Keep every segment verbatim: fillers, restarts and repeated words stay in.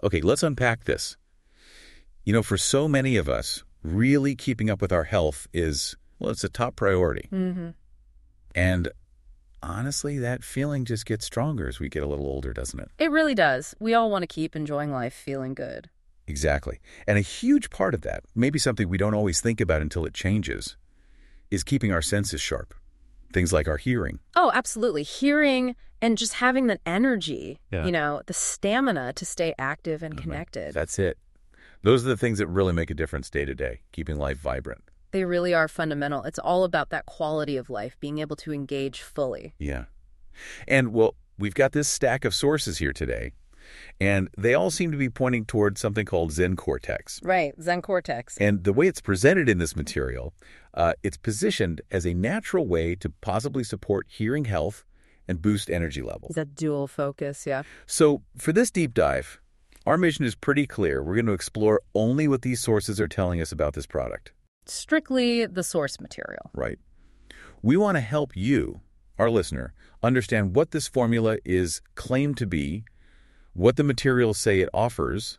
Okay, let's unpack this. You know, for so many of us, really keeping up with our health is, well, it's a top priority. Mm-hmm. And honestly, that feeling just gets stronger as we get a little older, doesn't it? It really does. We all want to keep enjoying life feeling good. Exactly. And a huge part of that, maybe something we don't always think about until it changes, is keeping our senses sharp. Things like our hearing. Oh, absolutely. Hearing and just having the energy, Yeah. you know, the stamina to stay active and connected. That's it. Those are the things that really make a difference day to day, keeping life vibrant. They really are fundamental. It's all about that quality of life, being able to engage fully. Yeah. And, well, we've got this stack of sources here today, and they all seem to be pointing toward something called Zen Cortex. Right, Zen Cortex. And the way it's presented in this material, uh, it's positioned as a natural way to possibly support hearing health and boost energy levels. That dual focus, yeah. So for this deep dive, our mission is pretty clear. We're going to explore only what these sources are telling us about this product. Strictly the source material. Right. We want to help you, our listener, understand what this formula is claimed to be, what the materials say it offers,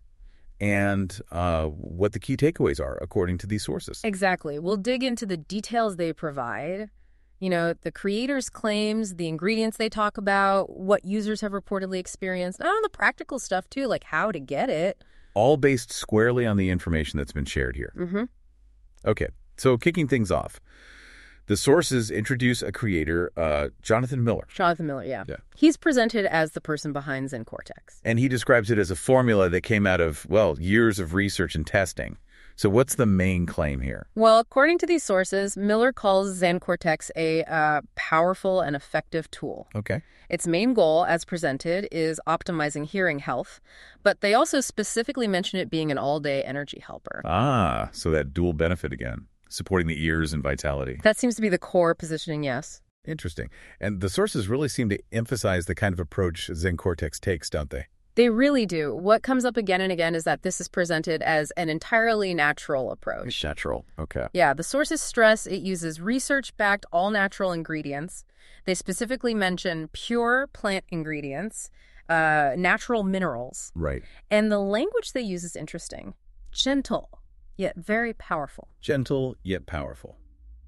and uh, what the key takeaways are according to these sources. Exactly. We'll dig into the details they provide, you know, the creators' claims, the ingredients they talk about, what users have reportedly experienced, and on the practical stuff, too, like how to get it. All based squarely on the information that's been shared here. Mm-hmm. Okay, so kicking things off, the sources introduce a creator, uh, Jonathan Miller. Jonathan Miller, yeah. Yeah. He's presented as the person behind Zen Cortex. And he describes it as a formula that came out of, well, years of research and testing. So what's the main claim here? Well, according to these sources, Miller calls Zen Cortex a uh, powerful and effective tool. Okay. Its main goal, as presented, is optimizing hearing health, but they also specifically mention it being an all-day energy helper. Ah, so that dual benefit again, supporting the ears and vitality. That seems to be the core positioning, yes. Interesting. And the sources really seem to emphasize the kind of approach Zen Cortex takes, don't they? They really do. What comes up again and again is that this is presented as an entirely natural approach. Natural. Okay. Yeah, the sources stress it uses research-backed all-natural ingredients. They specifically mention pure plant ingredients, uh, natural minerals. Right. And the language they use is interesting. Gentle, yet very powerful. Gentle yet powerful.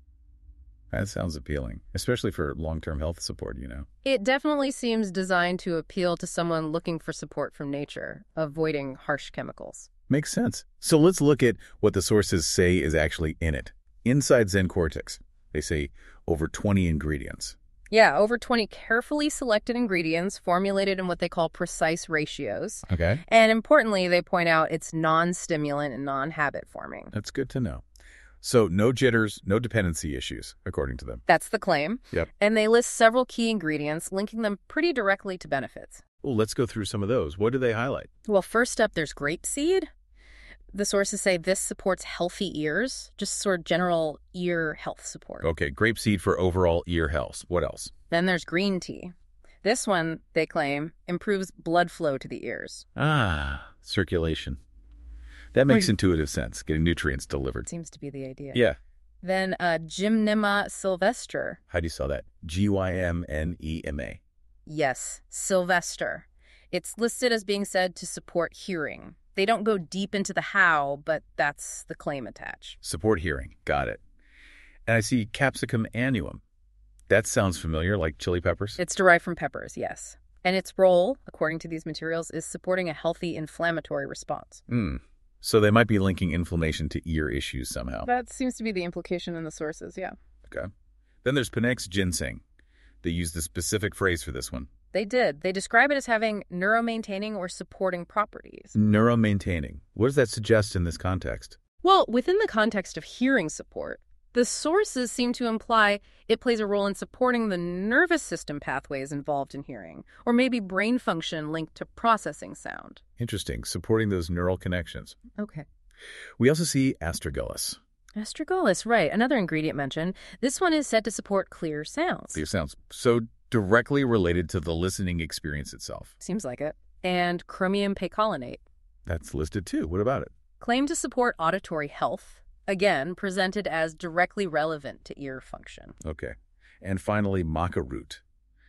That sounds appealing, especially for long-term health support, you know. It definitely seems designed to appeal to someone looking for support from nature, avoiding harsh chemicals. Makes sense. So let's look at what the sources say is actually in it. Inside Zen Cortex, they say over twenty ingredients. Yeah, over twenty carefully selected ingredients formulated in what they call precise ratios. Okay. And importantly, they point out it's non-stimulant and non-habit forming. That's good to know. So no jitters, no dependency issues, according to them. That's the claim. Yep. And they list several key ingredients, linking them pretty directly to benefits. Well, let's go through some of those. What do they highlight? Well, first up, there's grapeseed. The sources say this supports healthy ears, just sort of general ear health support. Okay, grapeseed for overall ear health. What else? Then there's green tea. This one, they claim, improves blood flow to the ears. Ah, circulation. That makes Right. intuitive sense, getting nutrients delivered. Seems to be the idea. Yeah. Then uh, Gymnema sylvestre. How do you spell that? G Y M N E M A. Yes, sylvester. It's listed as being said to support hearing. They don't go deep into the how, but that's the claim attached. Support hearing. Got it. And I see capsicum annuum. That sounds familiar, like chili peppers. It's derived from peppers, yes. And its role, according to these materials, is supporting a healthy inflammatory response. Hmm. So they might be linking inflammation to ear issues somehow. That seems to be the implication in the sources, yeah. Okay. Then there's Panax ginseng. They use the specific phrase for this one. They did. They describe it as having neuromaintaining or supporting properties. Neuromaintaining. What does that suggest in this context? Well, within the context of hearing support, the sources seem to imply it plays a role in supporting the nervous system pathways involved in hearing, or maybe brain function linked to processing sound. Interesting. Supporting those neural connections. Okay. We also see astragalus. Astragalus, right. Another ingredient mentioned. This one is said to support clear sounds. Clear sounds. So directly related to the listening experience itself. Seems like it. And chromium picolinate. That's listed too. What about it? Claimed to support auditory health. Again, presented as directly relevant to ear function. Okay. And finally, maca root.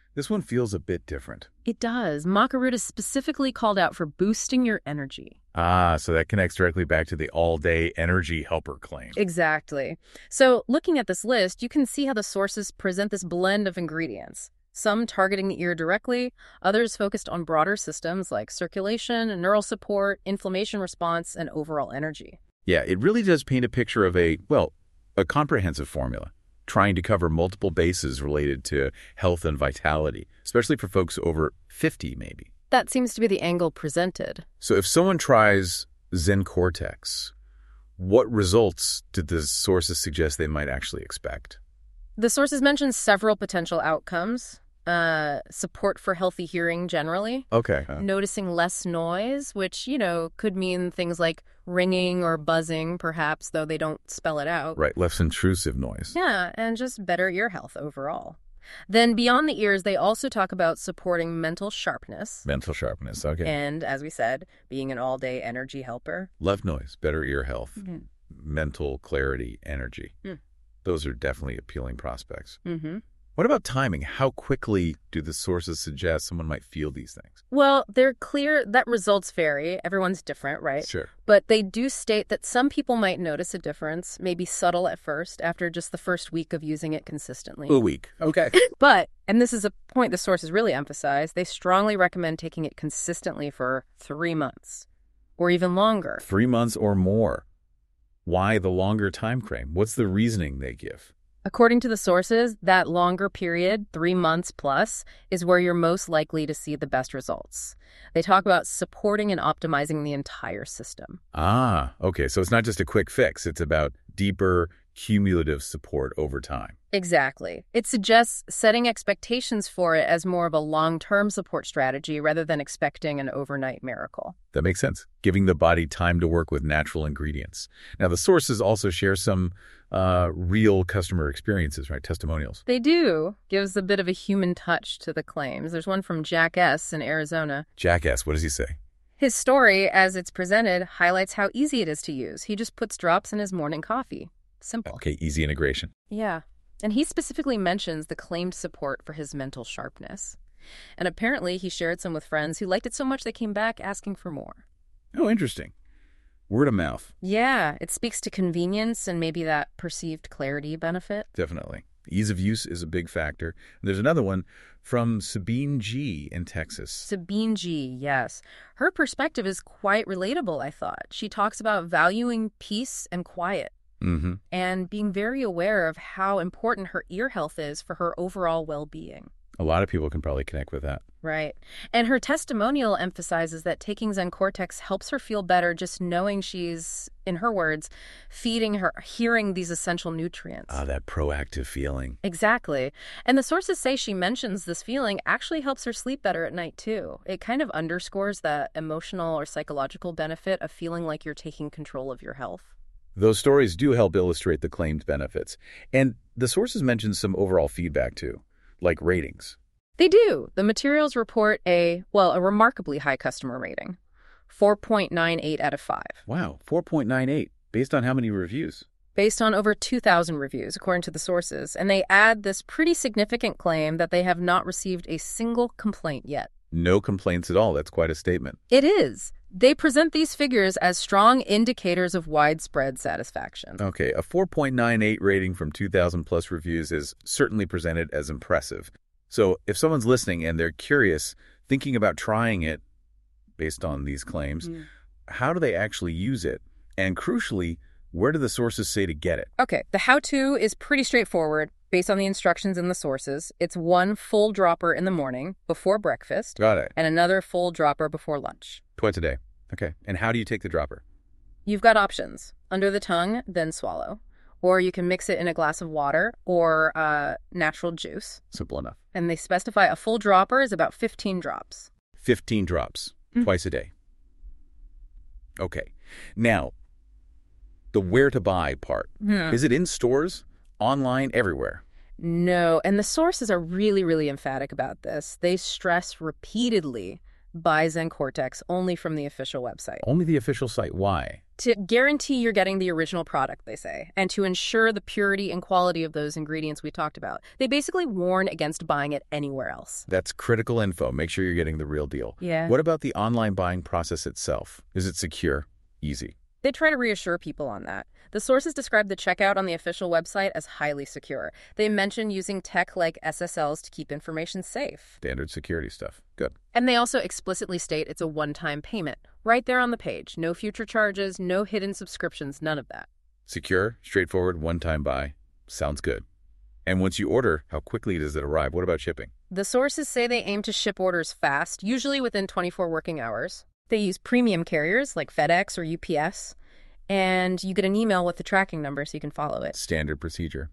This one feels a bit different. It does. Macaroot is specifically called out for boosting your energy. Ah, so that connects directly back to the all-day energy helper claim. Exactly. So looking at this list, you can see how the sources present this blend of ingredients. Some targeting the ear directly, others focused on broader systems like circulation, neural support, inflammation response, and overall energy. Yeah, it really does paint a picture of a, well, a comprehensive formula, trying to cover multiple bases related to health and vitality, especially for folks over fifty, maybe. That seems to be the angle presented. So if someone tries Zen Cortex, what results did the sources suggest they might actually expect? The sources mention several potential outcomes. Uh, support for healthy hearing generally. Okay. Uh, Noticing less noise, which, you know, could mean things like ringing or buzzing, perhaps, though they don't spell it out. right, less intrusive noise. Yeah, and just better ear health overall. Then beyond the ears, they also talk about supporting mental sharpness. Mental sharpness, okay. And, as we said, being an all-day energy helper. Left noise, better ear health, Mm-hmm. mental clarity, energy. Mm. Those are definitely appealing prospects. Mm-hmm. What about timing? How quickly do the sources suggest someone might feel these things? Well, they're clear that results vary. Everyone's different, right? Sure. But they do state that some people might notice a difference, maybe subtle at first, after just the first week of using it consistently. A week. Okay. But, and this is a point the sources really emphasize, they strongly recommend taking it consistently for three months or even longer. Three months or more. Why the longer time frame? What's the reasoning they give? According to the sources, that longer period, three months plus, is where you're most likely to see the best results. They talk about supporting and optimizing the entire system. Ah, okay. So it's not just a quick fix. It's about deeper, cumulative support over time. Exactly. It suggests setting expectations for it as more of a long-term support strategy rather than expecting an overnight miracle. That makes sense. Giving the body time to work with natural ingredients. Now, the sources also share some uh, real customer experiences, right? Testimonials. They do. Gives a bit of a human touch to the claims. There's one from Jack S. in Arizona. Jackass, what does he say? His story, as it's presented, highlights how easy it is to use. He just puts drops in his morning coffee. Simple. Okay, easy integration. Yeah. And he specifically mentions the claimed support for his mental sharpness. And apparently he shared some with friends who liked it so much they came back asking for more. Oh, interesting. Word of mouth. Yeah, it speaks to convenience and maybe that perceived clarity benefit. Definitely. Ease of use is a big factor. There's another one from Sabine G. in Texas. Sabine G., yes. Her perspective is quite relatable, I thought. She talks about valuing peace and quiet. Mm-hmm. And being very aware of how important her ear health is for her overall well-being. A lot of people can probably connect with that. Right. And her testimonial emphasizes that taking Zen Cortex helps her feel better just knowing she's, in her words, feeding her, hearing these essential nutrients. Ah, that proactive feeling. Exactly. And the sources say she mentions this feeling actually helps her sleep better at night, too. It kind of underscores the emotional or psychological benefit of feeling like you're taking control of your health. Those stories do help illustrate the claimed benefits. And the sources mention some overall feedback, too, like ratings. They do. The materials report a, well, a remarkably high customer rating, four point nine eight out of five. Wow, four point nine eight. Based on how many reviews? Based on over two thousand reviews, according to the sources. And they add this pretty significant claim that they have not received a single complaint yet. No complaints at all. That's quite a statement. It is. They present these figures as strong indicators of widespread satisfaction. Okay, a four point nine eight rating from two thousand plus reviews is certainly presented as impressive. So if someone's listening and they're curious, thinking about trying it based on these claims, mm. how do they actually use it? And crucially, where do the sources say to get it? Okay, the how-to is pretty straightforward based on the instructions in the sources. It's one full dropper in the morning before breakfast. Got it. And another full dropper before lunch. Twice a day. Okay. And how do you take the dropper? You've got options. Under the tongue, then swallow. Or you can mix it in a glass of water or uh, natural juice. Simple enough. And they specify a full dropper is about fifteen drops. fifteen drops, mm-hmm. twice a day. Okay. Now, the where to buy part. Yeah. Is it in stores, online, everywhere? No. And the sources are really, really emphatic about this. They stress repeatedly Buy Zen Cortex only from the official website. Only the official site. Why? To guarantee you're getting the original product, they say, and to ensure the purity and quality of those ingredients we talked about. They basically warn against buying it anywhere else. That's critical info. Make sure you're getting the real deal. Yeah. What about the online buying process itself? Is it secure? Easy? They try to reassure people on that. The sources describe the checkout on the official website as highly secure. They mention using tech like S S Ls to keep information safe. Standard security stuff. Good. And they also explicitly state it's a one-time payment. Right there on the page. No future charges, no hidden subscriptions, none of that. Secure, straightforward, one-time buy. Sounds good. And once you order, how quickly does it arrive? What about shipping? The sources say they aim to ship orders fast, usually within twenty-four working hours. They use premium carriers like FedEx or U P S, and you get an email with the tracking number so you can follow it. Standard procedure.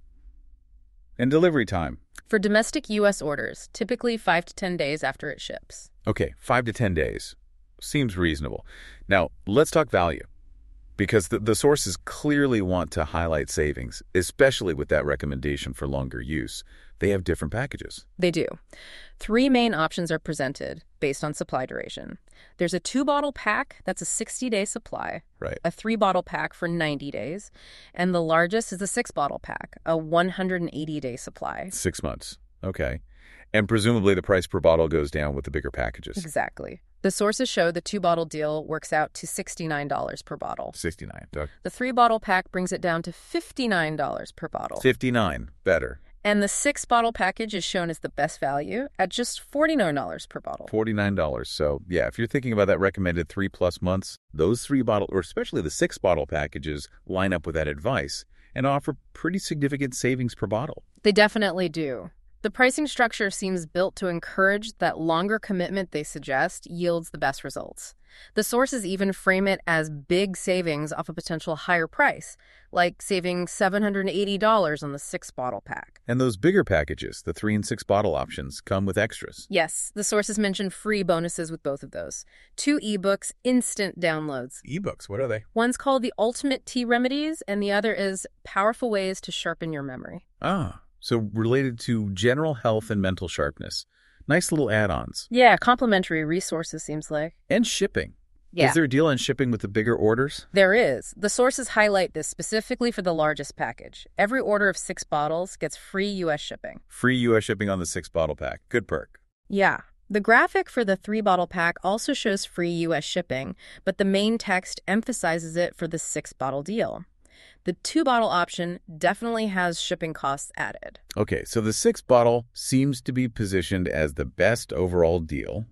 And delivery time? For domestic U S orders, typically five to ten days after it ships. Okay, five to ten days. Seems reasonable. Now, let's talk value. Because the, the sources clearly want to highlight savings, especially with that recommendation for longer use. They have different packages. They do. Three main options are presented based on supply duration. There's a two-bottle pack, that's a sixty-day supply. Right. A three-bottle pack for ninety days. And the largest is a six-bottle pack, a one hundred eighty-day supply. Six months. Okay. And presumably the price per bottle goes down with the bigger packages. Exactly. The sources show the two-bottle deal works out to sixty-nine dollars per bottle. sixty-nine, Doug. The three-bottle pack brings it down to fifty-nine dollars per bottle. fifty-nine. Better. And the six-bottle package is shown as the best value at just forty-nine dollars per bottle. forty-nine dollars. So, yeah, if you're thinking about that recommended three-plus months, those three-bottle, or especially the six-bottle packages, line up with that advice and offer pretty significant savings per bottle. They definitely do. The pricing structure seems built to encourage that longer commitment they suggest yields the best results. The sources even frame it as big savings off a potential higher price, like saving seven hundred eighty dollars on the six-bottle pack. And those bigger packages, the three- and six-bottle options, come with extras. Yes, the sources mention free bonuses with both of those. Two ebooks, instant downloads. Ebooks, what are they? One's called The Ultimate Tea Remedies, and the other is Powerful Ways to Sharpen Your Memory. Ah, so related to general health and mental sharpness. Nice little add-ons. Yeah, complimentary resources seems like. And shipping. Yeah. Is there a deal on shipping with the bigger orders? There is. The sources highlight this specifically for the largest package. Every order of six bottles gets free U S shipping. Free U S shipping on the six-bottle pack. Good perk. Yeah. The graphic for the three-bottle pack also shows free U S shipping, but the main text emphasizes it for the six-bottle deal. The two-bottle option definitely has shipping costs added. Okay, so the six-bottle seems to be positioned as the best overall deal.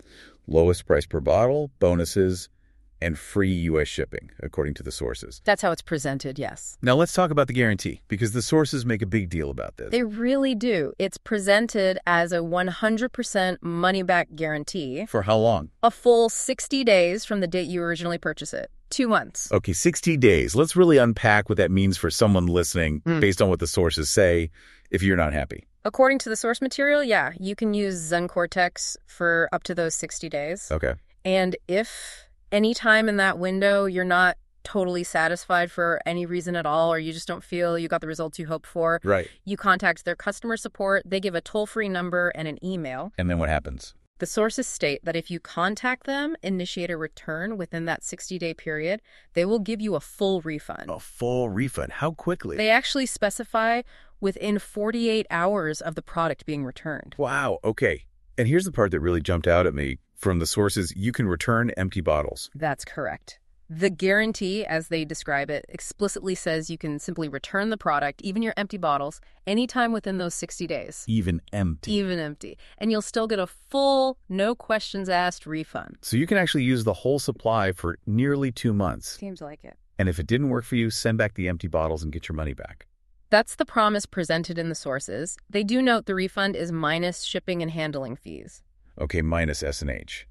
Lowest price per bottle, bonuses, and free U S shipping, according to the sources. That's how it's presented, yes. Now let's talk about the guarantee, because the sources make a big deal about this. They really do. It's presented as a one hundred percent money-back guarantee. For how long? A full sixty days from the date you originally purchase it. Two months. Okay, sixty days. Let's really unpack what that means for someone listening Mm. based on what the sources say if you're not happy. According to the source material, yeah, you can use Zen Cortex for up to those sixty days. Okay. And if any time in that window you're not totally satisfied for any reason at all, or you just don't feel you got the results you hoped for, Right. you contact their customer support. They give a toll-free number and an email. And then what happens? The sources state that if you contact them, initiate a return within that sixty-day period, they will give you a full refund. A full refund. How quickly? They actually specify within forty-eight hours of the product being returned. Wow. Okay. And here's the part that really jumped out at me from the sources. You can return empty bottles. That's correct. The guarantee, as they describe it, explicitly says you can simply return the product, even your empty bottles, anytime within those sixty days. Even empty. Even empty. And you'll still get a full, no questions asked refund. So you can actually use the whole supply for nearly two months. Seems like it. And if it didn't work for you, send back the empty bottles and get your money back. That's the promise presented in the sources. They do note the refund is minus shipping and handling fees. Okay, minus S and H.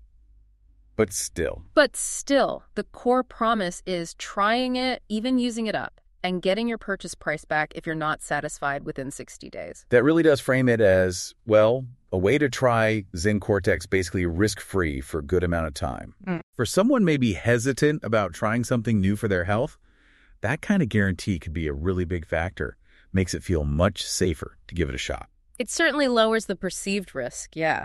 But still. But still, the core promise is trying it, even using it up, and getting your purchase price back if you're not satisfied within sixty days. That really does frame it as, well, a way to try Zen Cortex basically risk-free for a good amount of time. Mm. For someone maybe hesitant about trying something new for their health, that kind of guarantee could be a really big factor. Makes it feel much safer to give it a shot. It certainly lowers the perceived risk, yeah.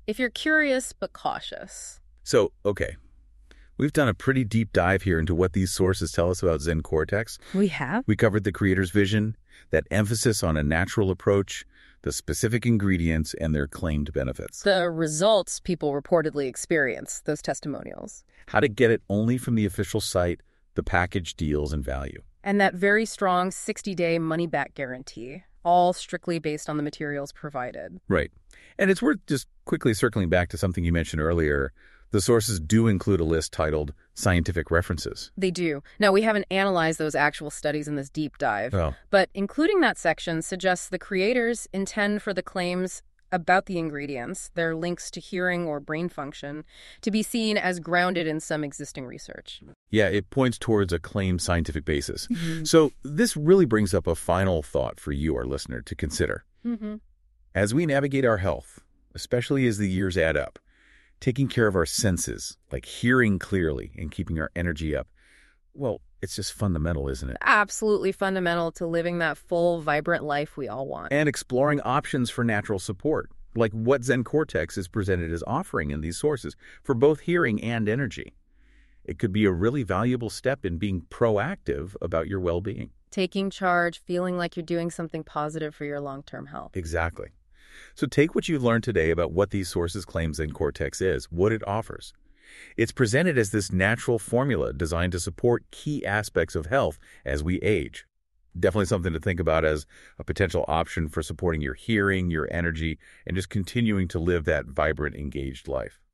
if you're curious but cautious. So, okay, we've done a pretty deep dive here into what these sources tell us about Zen Cortex. We have? We covered the creator's vision, that emphasis on a natural approach, the specific ingredients, and their claimed benefits. The results people reportedly experience, those testimonials. How to get it only from the official site, the package deals, and value. And that very strong sixty-day money-back guarantee, all strictly based on the materials provided. Right. And it's worth just quickly circling back to something you mentioned earlier. The sources do include a list titled Scientific References. They do. Now, we haven't analyzed those actual studies in this deep dive, Oh. but including that section suggests the creators intend for the claims about the ingredients, their links to hearing or brain function, to be seen as grounded in some existing research. Yeah, it points towards a claimed scientific basis. Mm-hmm. So this really brings up a final thought for you, our listener, to consider. Mm-hmm. As we navigate our health, especially as the years add up, taking care of our senses, like hearing clearly and keeping our energy up, well, it's just fundamental, isn't it? Absolutely fundamental to living that full, vibrant life we all want. And exploring options for natural support, like what Zen Cortex is presented as offering in these sources for both hearing and energy. It could be a really valuable step in being proactive about your well-being. Taking charge, feeling like you're doing something positive for your long-term health. Exactly. So take what you've learned today about what these sources claim Zen Cortex is, what it offers. It's presented as this natural formula designed to support key aspects of health as we age. Definitely something to think about as a potential option for supporting your hearing, your energy, and just continuing to live that vibrant, engaged life.